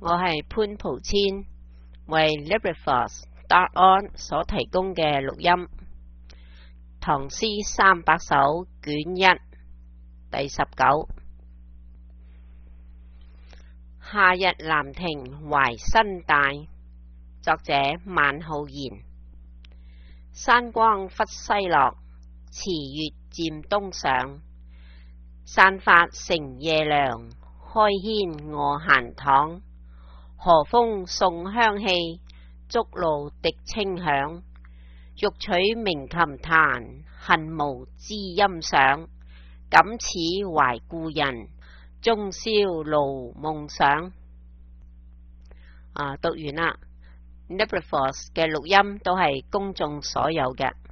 我係潘蒲千，為 LibriVox.org 所提供嘅錄音。唐詩300首卷1第19。夏日南亭懷新帶，作者萬浩然。山光忽西落，池月漸東上。散發成夜涼，開軒臥閒堂。和風送香氣，竹露滴清響。欲取鳴琴彈，恨無知音賞。感此懷故人，終宵勞夢想。讀完啦。LibriVox 嘅錄音都係公眾所有嘅。